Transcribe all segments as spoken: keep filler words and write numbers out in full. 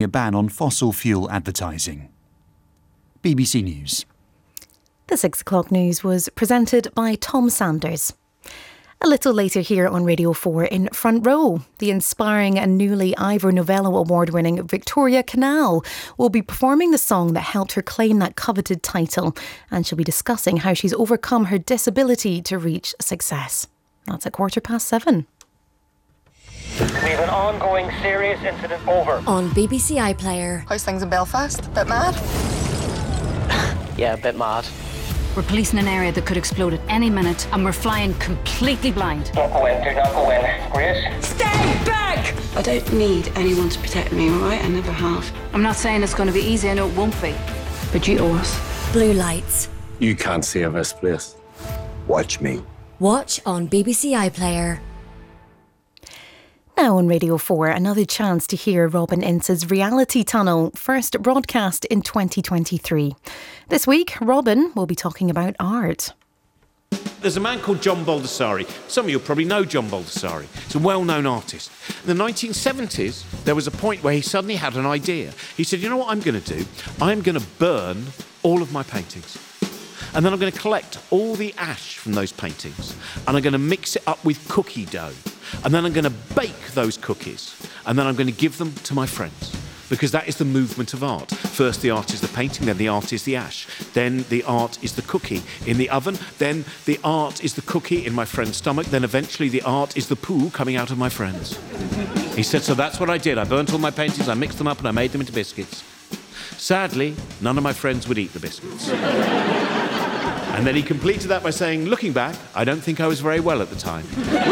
a ban on fossil fuel advertising. B B C News. The six o'clock news was presented by Tom Sanders. A little later here on Radio four in Front Row, the inspiring and newly Ivor Novello Award-winning Victoria Canal will be performing the song that helped her claim that coveted title, and she'll be discussing how she's overcome her disability to reach success. That's at quarter past seven. We have an ongoing serious incident over. On B B C iPlayer. How's things in Belfast? Bit mad? Yeah, a bit mad. We're policing an area that could explode at any minute, and we're flying completely blind. Don't go in, do not go in. Grace? Stay back! I don't need anyone to protect me, all right? I never have. I'm not saying it's going to be easy, I know it won't be. But you owe us. Blue Lights. You can't save this place. Watch me. Watch on B B C iPlayer. Now on Radio four, another chance to hear Robin Ince's Reality Tunnel, first broadcast in twenty twenty-three. This week, Robin will be talking about art. There's a man called John Baldessari. Some of you probably know John Baldessari. He's a well-known artist. In the nineteen seventies, there was a point where he suddenly had an idea. He said, you know what I'm going to do? I'm going to burn all of my paintings. And then I'm going to collect all the ash from those paintings and I'm going to mix it up with cookie dough. And then I'm going to bake those cookies and then I'm going to give them to my friends. Because that is the movement of art. First the art is the painting, then the art is the ash. Then the art is the cookie in the oven. Then the art is the cookie in my friend's stomach. Then eventually the art is the poo coming out of my friends. He said, so that's what I did. I burnt all my paintings, I mixed them up and I made them into biscuits. Sadly, none of my friends would eat the biscuits. And then he completed that by saying, looking back, I don't think I was very well at the time.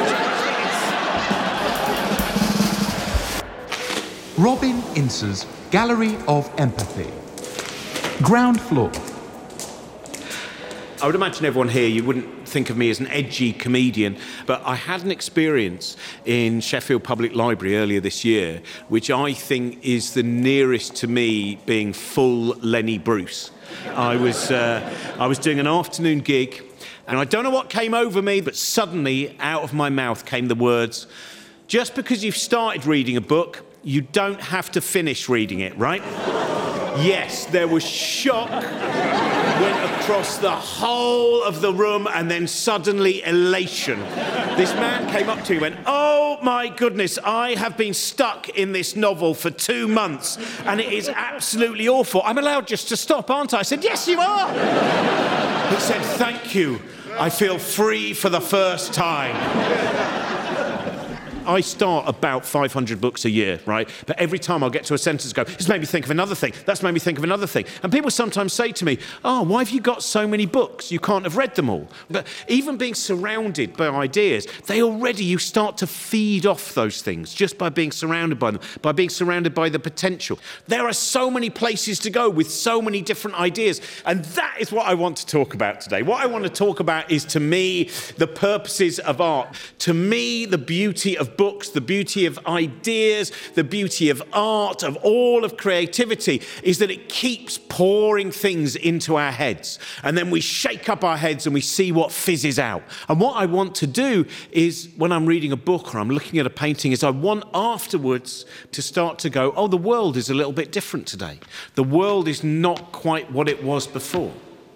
Robin Ince's Gallery of Empathy. Ground floor. I would imagine everyone here, you wouldn't think of me as an edgy comedian, but I had an experience in Sheffield Public Library earlier this year, which I think is the nearest to me being full Lenny Bruce. I was, uh, I was doing an afternoon gig, and I don't know what came over me, but suddenly out of my mouth came the words, just because you've started reading a book, you don't have to finish reading it, right? Yes, there was shock, went across the whole of the room, and then suddenly elation. This man came up to me and went, oh my goodness, I have been stuck in this novel for two months, and it is absolutely awful. I'm allowed just to stop, aren't I? I said, yes, you are. He said, thank you. I feel free for the first time. I start about five hundred books a year, right? But every time I'll get to a sentence and go, this made me think of another thing, that's made me think of another thing. And people sometimes say to me, oh, why have you got so many books? You can't have read them all. But even being surrounded by ideas, they already, you start to feed off those things just by being surrounded by them, by being surrounded by the potential. There are so many places to go with so many different ideas. And that is what I want to talk about today. What I want to talk about is, to me, the purposes of art. To me, the beauty of books, the beauty of ideas, the beauty of art, of all of creativity, is that it keeps pouring things into our heads. And then we shake up our heads and we see what fizzes out. And what I want to do is, when I'm reading a book or I'm looking at a painting, is I want afterwards to start to go, oh, the world is a little bit different today. The world is not quite what it was before.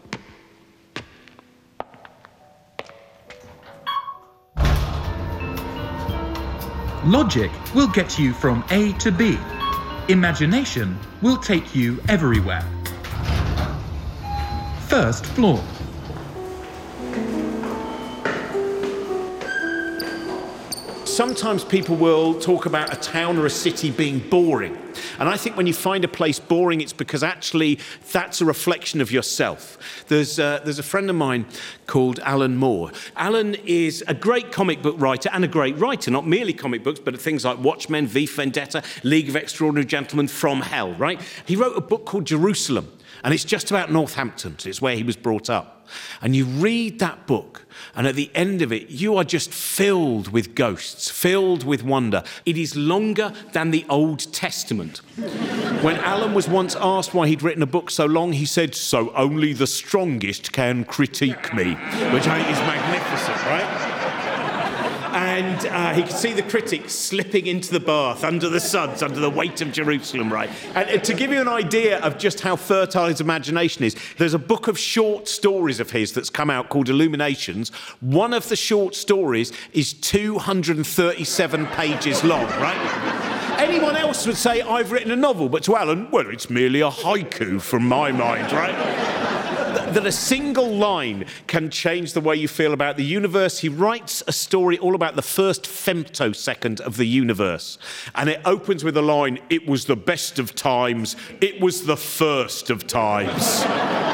Logic will get you from A to B. Imagination will take you everywhere. First floor. Sometimes people will talk about a town or a city being boring. And I think when you find a place boring, it's because actually that's a reflection of yourself. There's, uh, there's a friend of mine called Alan Moore. Alan is a great comic book writer and a great writer, not merely comic books, but things like Watchmen, V for Vendetta, League of Extraordinary Gentlemen, From Hell, right? He wrote a book called Jerusalem, and it's just about Northampton. So it's where he was brought up. And you read that book, and at the end of it, you are just filled with ghosts, filled with wonder. It is longer than the Old Testament. When Alan was once asked why he'd written a book so long, he said, so only the strongest can critique me, which I think is magnificent, right? And uh, he could see the critics slipping into the bath under the suds, under the weight of Jerusalem, right? And, and to give you an idea of just how fertile his imagination is, there's a book of short stories of his that's come out called Illuminations. One of the short stories is two hundred thirty-seven pages long, right? Anyone else would say, I've written a novel, but to Alan, well, it's merely a haiku from my mind, right? That a single line can change the way you feel about the universe. He writes a story all about the first femtosecond of the universe. And it opens with a line, it was the best of times, it was the first of times.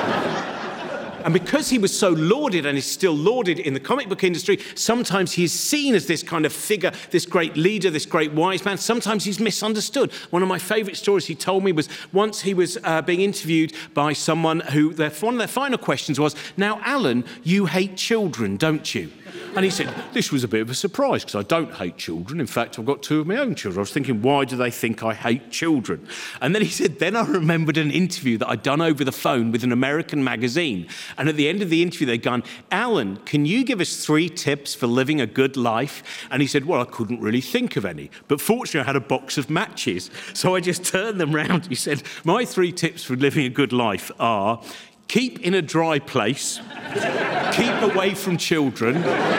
And because he was so lauded and is still lauded in the comic book industry, sometimes he is seen as this kind of figure, this great leader, this great wise man. Sometimes he's misunderstood. One of my favourite stories he told me was once he was uh, being interviewed by someone who, their, one of their final questions was, now, Alan, you hate children, don't you? And he said, this was a bit of a surprise because I don't hate children. In fact, I've got two of my own children. I was thinking, why do they think I hate children? And then he said, then I remembered an interview that I'd done over the phone with an American magazine. And at the end of the interview, they'd gone, Alan, can you give us three tips for living a good life? And he said, well, I couldn't really think of any. But fortunately, I had a box of matches. So I just turned them round. He said, my three tips for living a good life are keep in a dry place, keep away from children,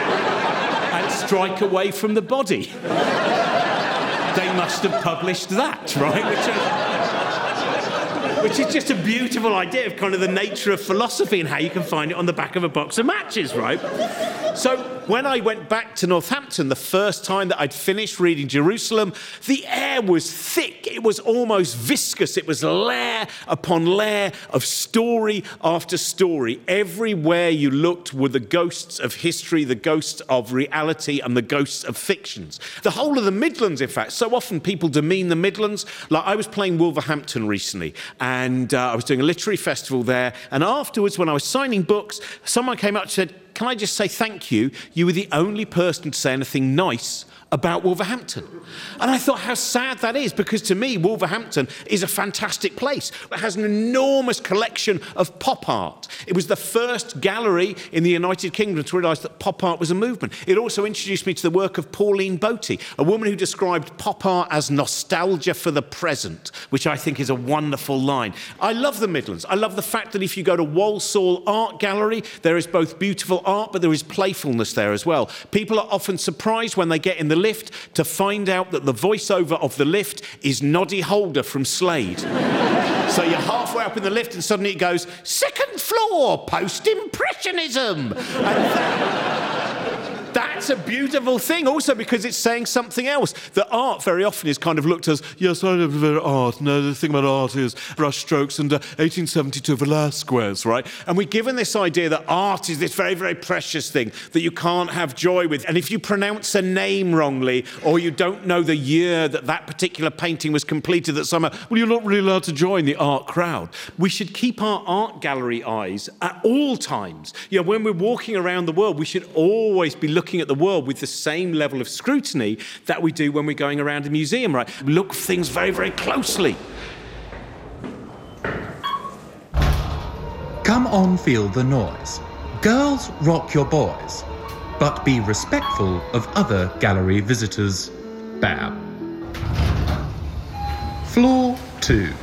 and strike away from the body. They must have published that, right? Which is, which is just a beautiful idea of kind of the nature of philosophy and how you can find it on the back of a box of matches, right? So when I went back to Northampton the first time that I'd finished reading Jerusalem, the air was thick. It was almost viscous. It was layer upon layer of story after story. Everywhere you looked were the ghosts of history, the ghosts of reality, and the ghosts of fictions. The whole of the Midlands, in fact. So often people demean the Midlands. Like I was playing Wolverhampton recently, and uh, I was doing a literary festival there. And afterwards, when I was signing books, someone came up and said, can I just say thank you? You were the only person to say anything nice about Wolverhampton. And I thought how sad that is, because to me, Wolverhampton is a fantastic place. It has an enormous collection of pop art. It was the first gallery in the United Kingdom to realise that pop art was a movement. It also introduced me to the work of Pauline Boty, a woman who described pop art as nostalgia for the present, which I think is a wonderful line. I love the Midlands. I love the fact that if you go to Walsall Art Gallery, there is both beautiful art, but there is playfulness there as well. People are often surprised when they get in the lift to find out that the voiceover of the lift is Noddy Holder from Slade. So you're halfway up in the lift and suddenly it goes, second floor, post-impressionism. And that, that's a beautiful thing also because it's saying something else. The art very often is kind of looked as, yes, I love art. No, the thing about art is brushstrokes and uh, eighteen seventy-two Velasquez, right? And we're given this idea that art is this very, very precious thing that you can't have joy with. And if you pronounce a name wrongly or you don't know the year that that particular painting was completed, that somehow, well, you're not really allowed to join the art crowd. We should keep our art gallery eyes at all times. You know, when we're walking around the world, we should always be looking at the world with the same level of scrutiny that we do when we're going around a museum, right? Look things very, very closely. Come on, feel the noise. Girls, rock your boys. But be respectful of other gallery visitors. Bow. Floor two.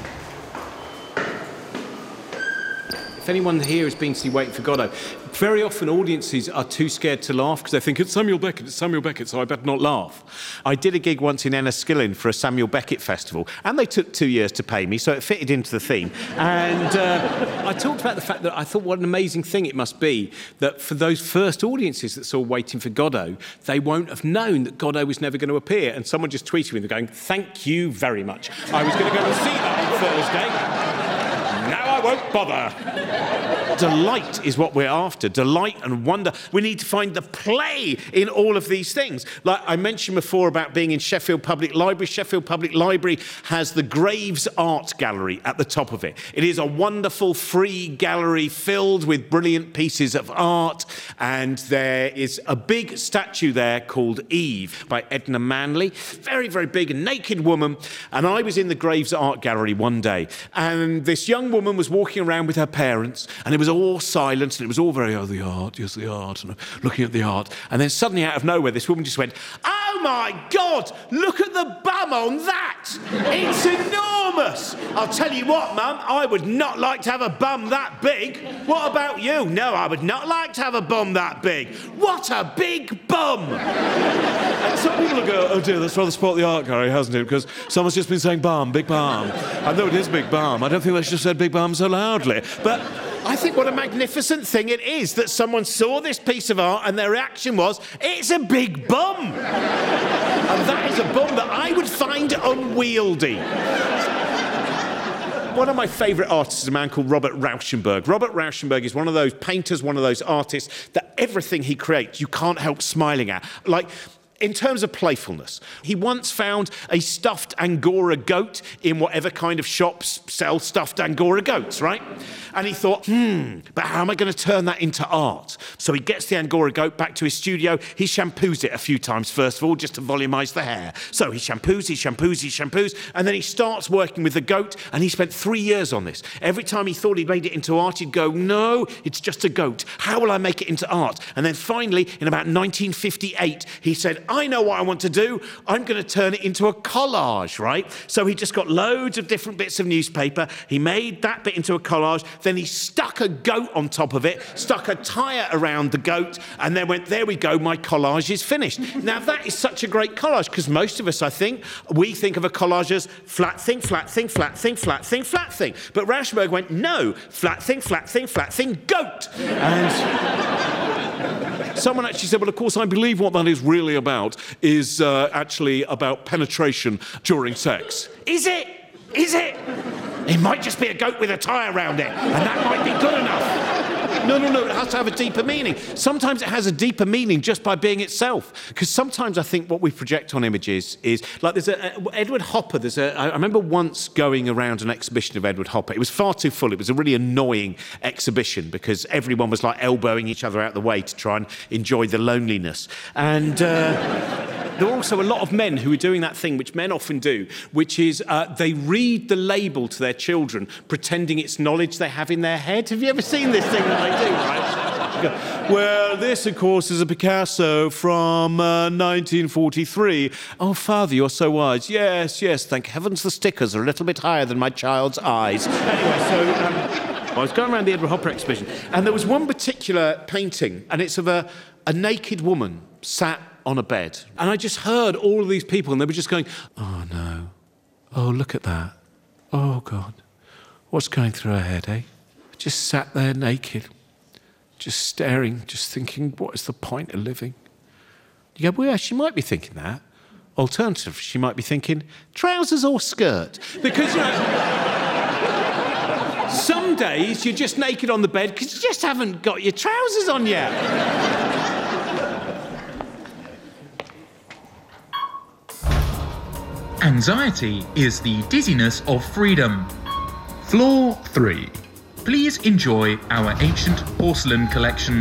If anyone here has been to see Waiting for Godot, very often audiences are too scared to laugh because they think it's Samuel Beckett, it's Samuel Beckett, so I better not laugh. I did a gig once in Enniskillen for a Samuel Beckett festival, and they took two years to pay me, so it fitted into the theme. And uh, I talked about the fact that I thought what an amazing thing it must be that for those first audiences that saw Waiting for Godot, they won't have known that Godot was never going to appear. And someone just tweeted me, they're going, thank you very much. I was going to go and see that on Thursday. Now I won't bother. Delight is what we're after. Delight and wonder. We need to find the play in all of these things. Like I mentioned before about being in Sheffield Public Library. Sheffield Public Library has the Graves Art Gallery at the top of it. It is a wonderful free gallery filled with brilliant pieces of art. And there is a big statue there called Eve by Edna Manley. Very, very big, a naked woman. And I was in the Graves Art Gallery one day. And this young woman woman was walking around with her parents, and it was all silent, and it was all very, oh, the art, yes, the art, and looking at the art. And then suddenly, out of nowhere, this woman just went, oh, my God, look at the bum on that. It's enormous. I'll tell you what, Mum, I would not like to have a bum that big. What about you? No, I would not like to have a bum that big. What a big bum. And some people will go, oh, dear, that's rather spoilt the art gallery, hasn't it? Because someone's just been saying bum, big bum. I know it is big bum. I don't think they should have said big bum so loudly. But I think what a magnificent thing it is that someone saw this piece of art and their reaction was, it's a big bum. And that is a bum that I would find unwieldy. One of my favourite artists is a man called Robert Rauschenberg. Robert Rauschenberg is one of those painters, one of those artists that everything he creates you can't help smiling at. Like, in terms of playfulness, he once found a stuffed Angora goat in whatever kind of shops sell stuffed Angora goats, right? And he thought, hmm, but how am I going to turn that into art? So he gets the Angora goat back to his studio. He shampoos it a few times, first of all, just to volumise the hair. So he shampoos, he shampoos, he shampoos, and then he starts working with the goat, and he spent three years on this. Every time he thought he'd made it into art, he'd go, no, it's just a goat. How will I make it into art? And then finally, in about nineteen fifty-eight, he said, I know what I want to do. I'm going to turn it into a collage, right? So he just got loads of different bits of newspaper. He made that bit into a collage. Then he stuck a goat on top of it, stuck a tyre around the goat, and then went, there we go, my collage is finished. Now, that is such a great collage, because most of us, I think, we think of a collage as flat thing, flat thing, flat thing, flat thing, flat thing. But Rauschenberg went, no, flat thing, flat thing, flat thing, goat. And someone actually said, well, of course, I believe what that is really about is uh, actually about penetration during sex. Is it? Is it? It might just be a goat with a tyre around it, and that might be good enough. No, no, no, it has to have a deeper meaning. Sometimes it has a deeper meaning just by being itself. Because sometimes I think what we project on images is, like there's a, a Edward Hopper, there's a, I remember once going around an exhibition of Edward Hopper. It was far too full. It was a really annoying exhibition because everyone was like elbowing each other out the way to try and enjoy the loneliness. And uh, there were also a lot of men who were doing that thing which men often do, which is uh, they read the label to their children, pretending it's knowledge they have in their head. Have you ever seen this thing that they do, right? Go, well, this, of course, is a Picasso from uh, nineteen forty-three. Oh, Father, you're so wise. Yes, yes, thank heavens the stickers are a little bit higher than my child's eyes. Anyway, so um, I was going around the Edward Hopper exhibition, and there was one particular painting, and it's of a, a naked woman sat on a bed. And I just heard all of these people, and they were just going, oh, no. Oh, look at that. Oh, God. What's going through her head, eh? Just sat there naked, just staring, just thinking, what is the point of living? You go, well, yeah, she might be thinking that. Alternative, she might be thinking, trousers or skirt? Because, you know, some days you're just naked on the bed because you just haven't got your trousers on yet. Anxiety is the dizziness of freedom. Floor three. Please enjoy our ancient porcelain collection.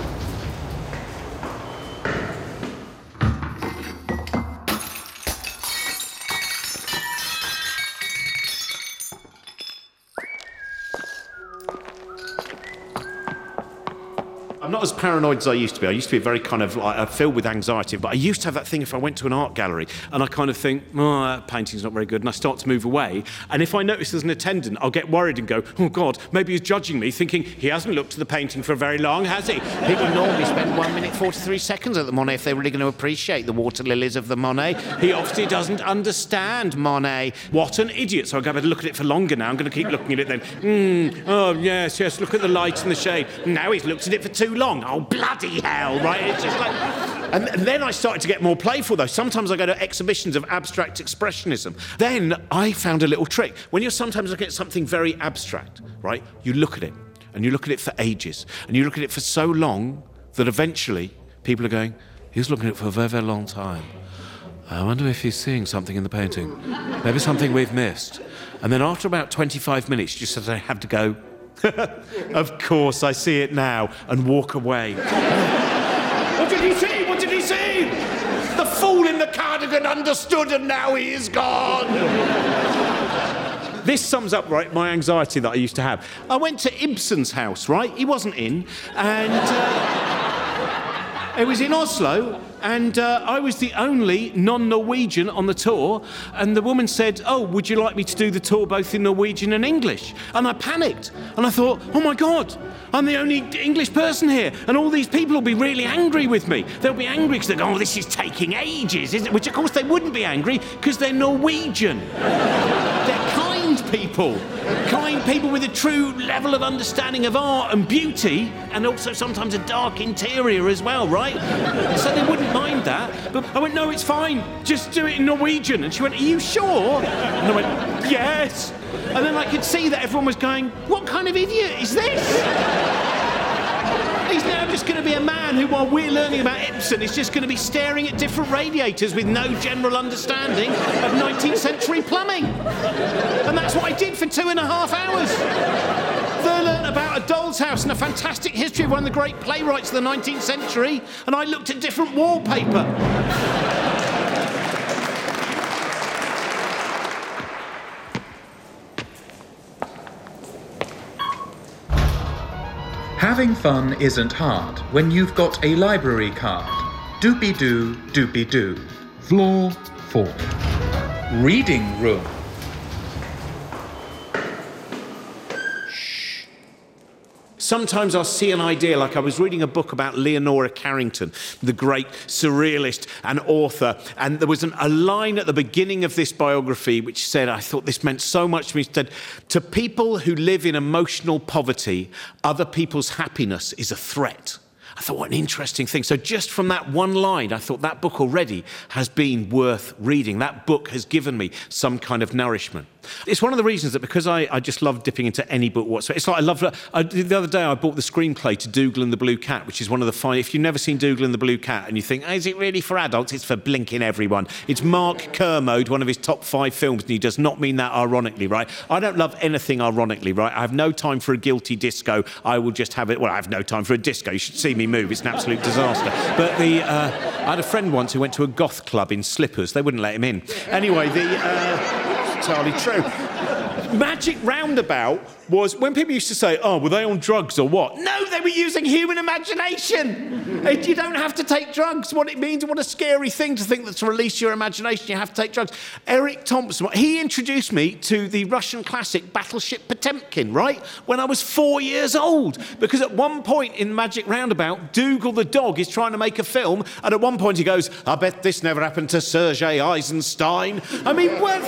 I'm not as paranoid as I used to be. I used to be very kind of like, uh, filled with anxiety, but I used to have that thing if I went to an art gallery and I kind of think, oh, that painting's not very good, and I start to move away. And if I notice there's an attendant, I'll get worried and go, oh, God, maybe he's judging me, thinking he hasn't looked at the painting for very long, has he? People normally spend one minute forty-three seconds at the Monet if they're really going to appreciate the water lilies of the Monet. He obviously doesn't understand Monet. What an idiot. So I'll go, better look at it for longer now. I'm going to keep looking at it then. Mm, oh, yes, yes, look at the light and the shade. Now he's looked at it for too long. Oh, bloody hell, right? It's just like... And then I started to get more playful, though. Sometimes I go to exhibitions of abstract expressionism. Then I found a little trick. When you're sometimes looking at something very abstract, right, you look at it, and you look at it for ages, and you look at it for so long that eventually people are going, he's looking at it for a very, very long time. I wonder if he's seeing something in the painting. Maybe something we've missed. And then after about twenty-five minutes, you just have to go, of course, I see it now, and walk away. What did he see? What did he see? The fool in the cardigan understood, and now he is gone. this sums up, right, my anxiety that I used to have. I went to Ibsen's house, right? He wasn't in, and uh, it was in Oslo, and uh, I was the only non-Norwegian on the tour, and the woman said, oh, would you like me to do the tour both in Norwegian and English? And I panicked, and I thought, oh my God, I'm the only English person here, and all these people will be really angry with me. They'll be angry because they go, oh, this is taking ages, isn't it? Which, of course, they wouldn't be angry because they're Norwegian. They're kind people. Kind people with a true level of understanding of art and beauty, and also sometimes a dark interior as well, right? So they wouldn't mind that. But I went, no, it's fine. Just do it in Norwegian. And she went, are you sure? And I went, yes. And then I could see that everyone was going, what kind of idiot is this? He's now just going to be a man who, while we're learning about Ibsen, is just going to be staring at different radiators with no general understanding of nineteenth century plumbing. And that's what I did for two and a half hours. They learnt about A Doll's House and a fantastic history of one of the great playwrights of the nineteenth century, and I looked at different wallpaper. Having fun isn't hard when you've got a library card. Doopy-doo, doopy-doo. Floor four. Reading room. Sometimes I'll see an idea, like I was reading a book about Leonora Carrington, the great surrealist and author, and there was an, a line at the beginning of this biography which said, I thought this meant so much to me, it said, to people who live in emotional poverty, other people's happiness is a threat. I thought, what an interesting thing. So just from that one line, I thought that book already has been worth reading. That book has given me some kind of nourishment. It's one of the reasons that because I, I just love dipping into any book whatsoever. It's like I love... I, the other day I bought the screenplay to Dougal and the Blue Cat, which is one of the fine... If you've never seen Dougal and the Blue Cat and you think, oh, is it really for adults? It's for blinking everyone. It's Mark Kermode, one of his top five films, and he does not mean that ironically, right? I don't love anything ironically, right? I have no time for a guilty disco. I will just have it... Well, I have no time for a disco. You should see me move. It's an absolute disaster. But the... Uh, I had a friend once who went to a goth club in slippers. They wouldn't let him in. Anyway, the... Uh, it's entirely true. Magic Roundabout was when people used to say, oh, were they on drugs or what? No, they were using human imagination. You don't have to take drugs. What it means, what a scary thing to think that to release your imagination, you have to take drugs. Eric Thompson, he introduced me to the Russian classic Battleship Potemkin, right? When I was four years old. Because at one point in Magic Roundabout, Dougal the dog is trying to make a film, and at one point he goes, I bet this never happened to Sergei Eisenstein. I mean, what...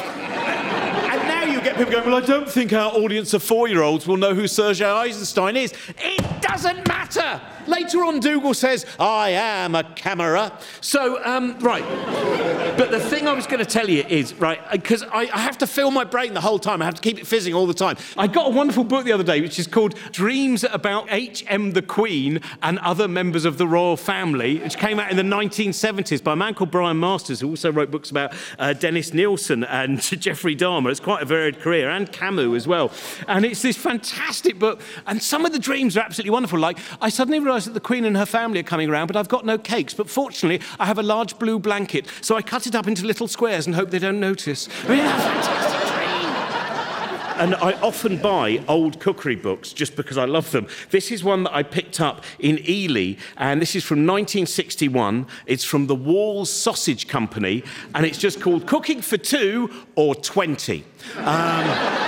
You get people going, well, I don't think our audience of four-year-olds will know who Sergei Eisenstein is. It doesn't matter. Later on, Dougal says, I am a camera. So, um, right. But the thing I was going to tell you is, right, because I, I have to fill my brain the whole time. I have to keep it fizzing all the time. I got a wonderful book the other day, which is called Dreams About H M the Queen and Other Members of the Royal Family, which came out in the nineteen seventies by a man called Brian Masters, who also wrote books about uh, Dennis Nielsen and Jeffrey Dahmer. It's quite a varied career, and Camus as well. And it's this fantastic book, and some of the dreams are absolutely wonderful. Like, I suddenly realised that the Queen and her family are coming around, but I've got no cakes. But fortunately, I have a large blue blanket, so I cut it up into little squares and hope they don't notice. I mean, that's a fantastic dream. And I often buy old cookery books just because I love them. This is one that I picked up in Ely, and this is from nineteen sixty-one. It's from the Walls Sausage Company, and it's just called Cooking for Two or Twenty. Um,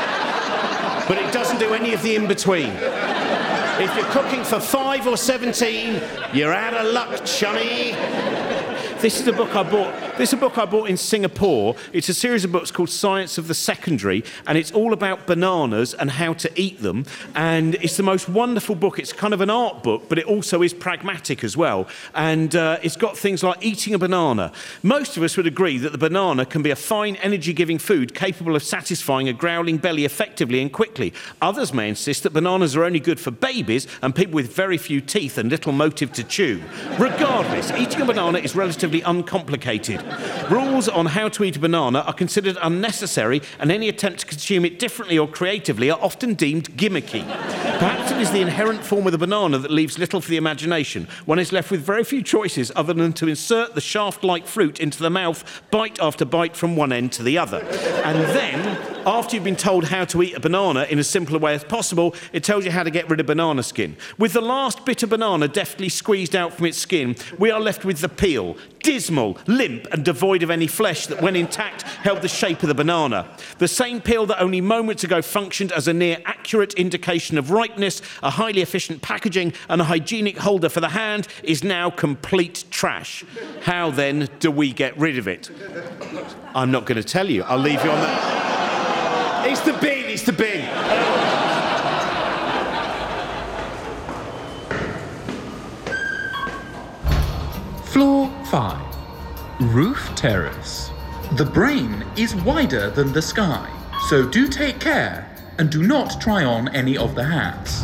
but it doesn't do any of the in-between. If you're cooking for five or seventeen, you're out of luck, chummy. This is a book I bought. This is a book I bought in Singapore. It's a series of books called Science of the Secondary, and it's all about bananas and how to eat them. And it's the most wonderful book. It's kind of an art book, but it also is pragmatic as well. And uh, it's got things like eating a banana. Most of us would agree that the banana can be a fine, energy-giving food capable of satisfying a growling belly effectively and quickly. Others may insist that bananas are only good for babies and people with very few teeth and little motive to chew. Regardless, eating a banana is relatively uncomplicated. Rules on how to eat a banana are considered unnecessary, and any attempt to consume it differently or creatively are often deemed gimmicky. Perhaps it is the inherent form of the banana that leaves little for the imagination. One is left with very few choices other than to insert the shaft-like fruit into the mouth, bite after bite from one end to the other. And then after you've been told how to eat a banana in as simple a way as possible, it tells you how to get rid of banana skin. With the last bit of banana deftly squeezed out from its skin, we are left with the peel, dismal, limp and devoid of any flesh that, when intact, held the shape of the banana. The same peel that only moments ago functioned as a near accurate indication of ripeness, a highly efficient packaging and a hygienic holder for the hand is now complete trash. How then do we get rid of it? I'm not going to tell you. I'll leave you on that. It's the bin, it's the bin. Floor five. Roof terrace. The brain is wider than the sky, so do take care and do not try on any of the hats.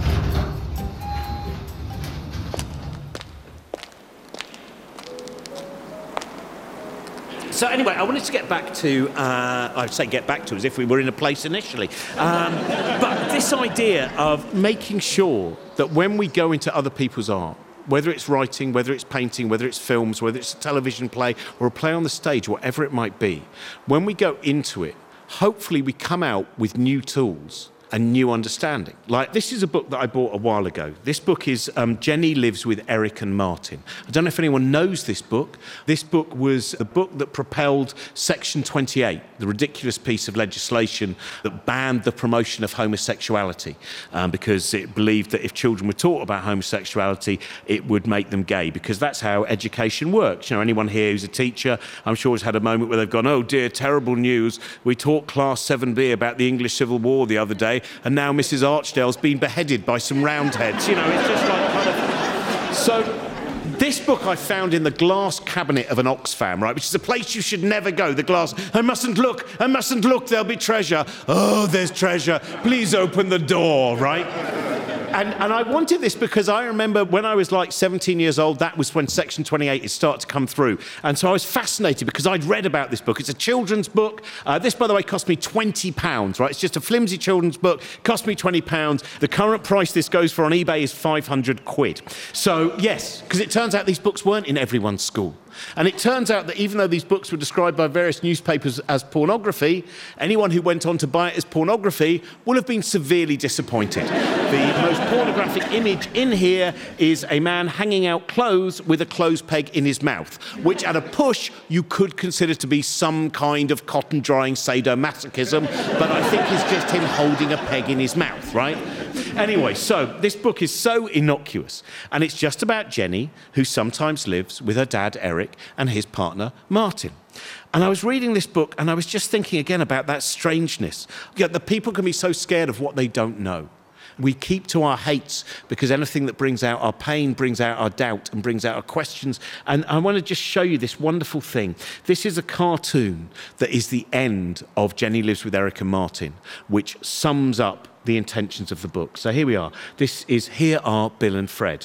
So anyway, I wanted to get back to, uh, I'd say get back to as if we were in a place initially. Um, but this idea of making sure that when we go into other people's art, whether it's writing, whether it's painting, whether it's films, whether it's a television play or a play on the stage, whatever it might be, when we go into it, hopefully we come out with new tools and new understanding. Like, this is a book that I bought a while ago. This book is um, Jenny Lives with Eric and Martin. I don't know if anyone knows this book. This book was the book that propelled Section twenty-eight, the ridiculous piece of legislation that banned the promotion of homosexuality um, because it believed that if children were taught about homosexuality, it would make them gay, because that's how education works. You know, anyone here who's a teacher, I'm sure has had a moment where they've gone, oh dear, terrible news. We taught Class seven B about the English Civil War the other day, and now Missus Archdale's been beheaded by some Roundheads. You know, it's just like kind of... So this book I found in the glass cabinet of an Oxfam, right, which is a place you should never go. The glass, I mustn't look, I mustn't look, there'll be treasure. Oh, there's treasure. Please open the door, right? And, and I wanted this because I remember when I was like seventeen years old, that was when Section twenty-eight had started to come through. And so I was fascinated because I'd read about this book. It's a children's book. Uh, this, by the way, cost me twenty pounds, right? It's just a flimsy children's book. Cost me twenty pounds. The current price this goes for on eBay is five hundred quid. So, yes, because it turns out these books weren't in everyone's school. And it turns out that even though these books were described by various newspapers as pornography, anyone who went on to buy it as pornography will have been severely disappointed. The most pornographic image in here is a man hanging out clothes with a clothes peg in his mouth, which at a push you could consider to be some kind of cotton drying sadomasochism, but I think it's just him holding a peg in his mouth, right? Anyway, so this book is so innocuous, and it's just about Jenny, who sometimes lives with her dad, Eric, and his partner, Martin. And I was reading this book, and I was just thinking again about that strangeness. You know, the people can be so scared of what they don't know. We keep to our hates because anything that brings out our pain brings out our doubt and brings out our questions. And I want to just show you this wonderful thing. This is a cartoon that is the end of Jenny Lives with Eric and Martin, which sums up the intentions of the book. So here we are. This is Here Are Bill and Fred.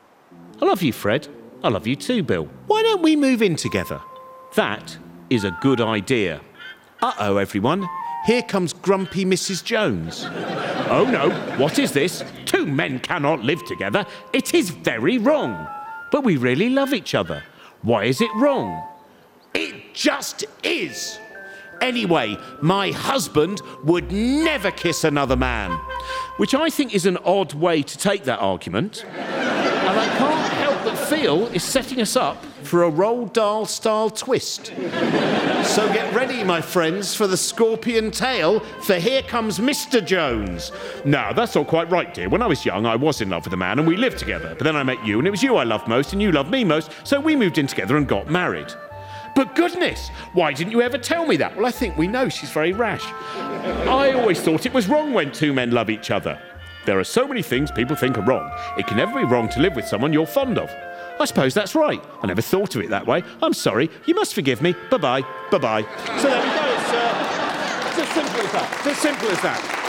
I love you, Fred. I love you too, Bill. Why don't we move in together? That is a good idea. Uh-oh, everyone. Here comes grumpy Missus Jones. Oh no, what is this? Two men cannot live together. It is very wrong. But we really love each other. Why is it wrong? It just is. Anyway, my husband would never kiss another man. Which I think is an odd way to take that argument. And I can't help but feel is setting us up for a Roald Dahl-style twist. So get ready, my friends, for the scorpion tale, for here comes Mister Jones. No, that's not quite right, dear. When I was young, I was in love with a man and we lived together. But then I met you, and it was you I loved most and you loved me most, so we moved in together and got married. But goodness, why didn't you ever tell me that? Well, I think we know she's very rash. I always thought it was wrong when two men love each other. There are so many things people think are wrong. It can never be wrong to live with someone you're fond of. I suppose that's right. I never thought of it that way. I'm sorry. You must forgive me. Bye-bye. Bye-bye. So there we go. It's, uh, it's as simple as that. It's as simple as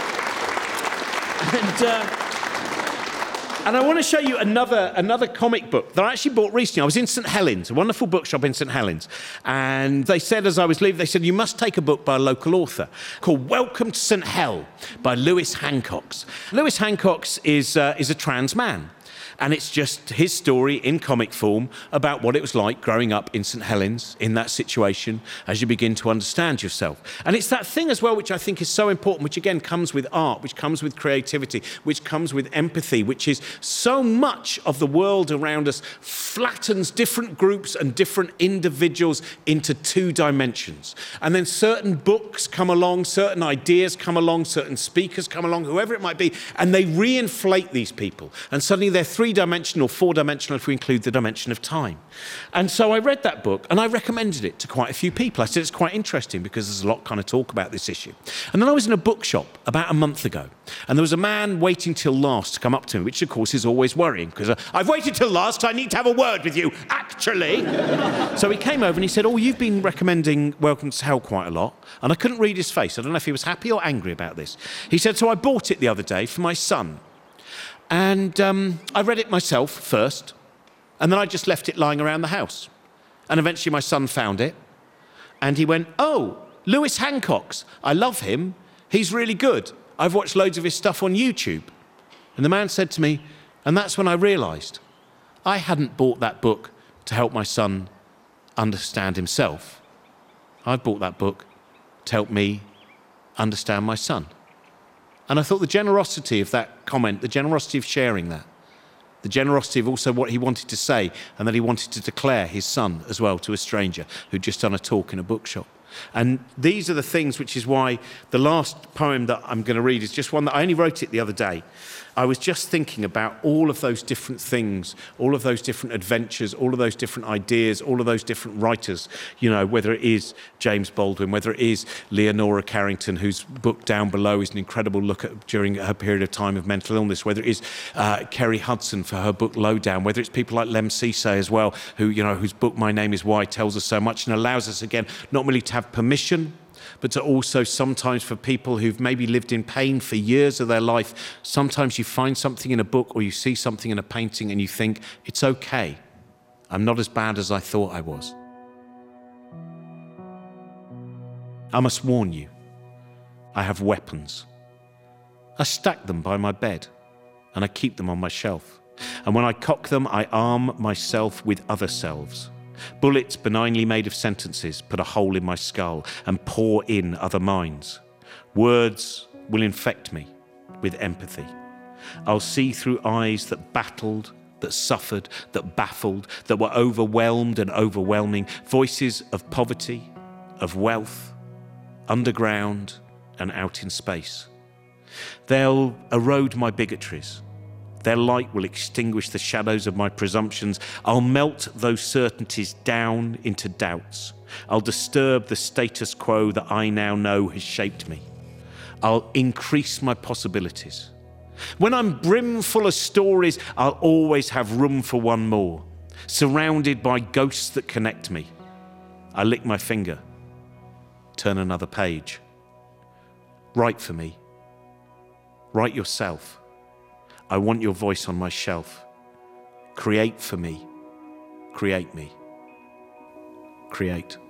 that. And... Uh, And I want to show you another, another comic book that I actually bought recently. I was in St Helens, a wonderful bookshop in St Helens. And they said, as I was leaving, they said, you must take a book by a local author called Welcome to St Hell by Lewis Hancox. Lewis Hancox is, uh, is a trans man. And it's just his story in comic form about what it was like growing up in St Helens in that situation as you begin to understand yourself. And it's that thing as well which I think is so important, which again comes with art, which comes with creativity, which comes with empathy, which is so much of the world around us flattens different groups and different individuals into two dimensions. And then certain books come along, certain ideas come along, certain speakers come along, whoever it might be, and they reinflate these people. And suddenly they're three-dimensional, four-dimensional if we include the dimension of time. And so I read that book and I recommended it to quite a few people. I said it's quite interesting because there's a lot kind of talk about this issue. And then I was in a bookshop about a month ago and there was a man waiting till last to come up to me, which of course is always worrying because uh, I've waited till last, I need to have a word with you, actually. So he came over and he said, oh, you've been recommending Welcome to Hell quite a lot. And I couldn't read his face. I don't know if he was happy or angry about this. He said, so I bought it the other day for my son. And um, I read it myself first, and then I just left it lying around the house. And eventually my son found it, and he went, oh, Lewis Hancock's. I love him. He's really good. I've watched loads of his stuff on YouTube. And the man said to me, and that's when I realised I hadn't bought that book to help my son understand himself. I bought that book to help me understand my son. And I thought the generosity of that comment, the generosity of sharing that, the generosity of also what he wanted to say and that he wanted to declare his son as well to a stranger who'd just done a talk in a bookshop. And these are the things which is why the last poem that I'm going to read is just one that I only wrote it the other day. I was just thinking about all of those different things, all of those different adventures, all of those different ideas, all of those different writers, you know, whether it is James Baldwin, whether it is Leonora Carrington, whose book Down Below is an incredible look at during her period of time of mental illness, whether it is uh, Kerry Hudson for her book Lowdown, whether it's people like Lem Cisse as well, who, you know, whose book My Name Is Why tells us so much and allows us, again, not merely to have permission, but to also sometimes for people who've maybe lived in pain for years of their life, sometimes you find something in a book or you see something in a painting and you think, it's okay. I'm not as bad as I thought I was. I must warn you, I have weapons. I stack them by my bed and I keep them on my shelf. And when I cock them, I arm myself with other selves. Bullets benignly made of sentences put a hole in my skull and pour in other minds. Words will infect me with empathy. I'll see through eyes that battled, that suffered, that baffled, that were overwhelmed and overwhelming, voices of poverty, of wealth, underground and out in space. They'll erode my bigotries. Their light will extinguish the shadows of my presumptions. I'll melt those certainties down into doubts. I'll disturb the status quo that I now know has shaped me. I'll increase my possibilities. When I'm brimful of stories, I'll always have room for one more, surrounded by ghosts that connect me. I lick my finger, turn another page. Write for me. Write yourself. I want your voice on my shelf. Create for me. Create me. Create.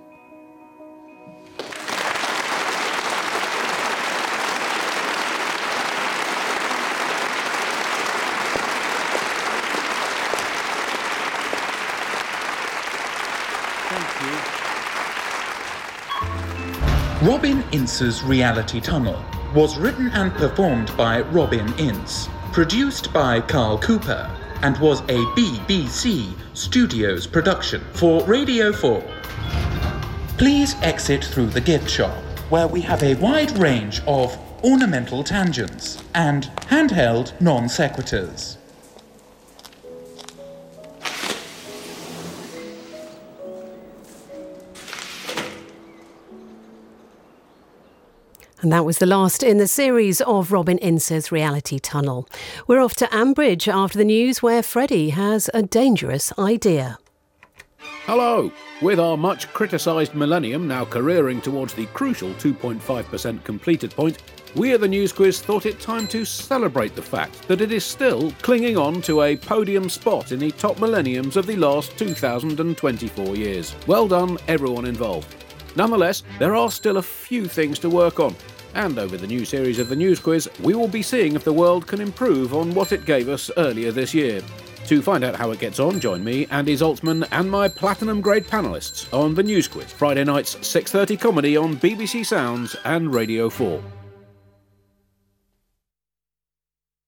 Thank you. Robin Ince's Reality Tunnel was written and performed by Robin Ince, produced by Carl Cooper, and was a B B C Studios production for Radio four. Please exit through the gift shop, where we have a wide range of ornamental tangents and handheld non sequiturs. And that was the last in the series of Robin Ince's Reality Tunnel. We're off to Ambridge after the news, where Freddie has a dangerous idea. Hello! With our much criticised millennium now careering towards the crucial two point five percent completed point, we at the News Quiz thought it time to celebrate the fact that it is still clinging on to a podium spot in the top millenniums of the last two thousand twenty-four years. Well done, everyone involved. Nonetheless, there are still a few things to work on, and over the new series of the News Quiz, we will be seeing if the world can improve on what it gave us earlier this year. To find out how it gets on, join me, Andy Zaltzman, and my platinum grade panellists on The News Quiz, Friday nights six thirty comedy on B B C Sounds and Radio four.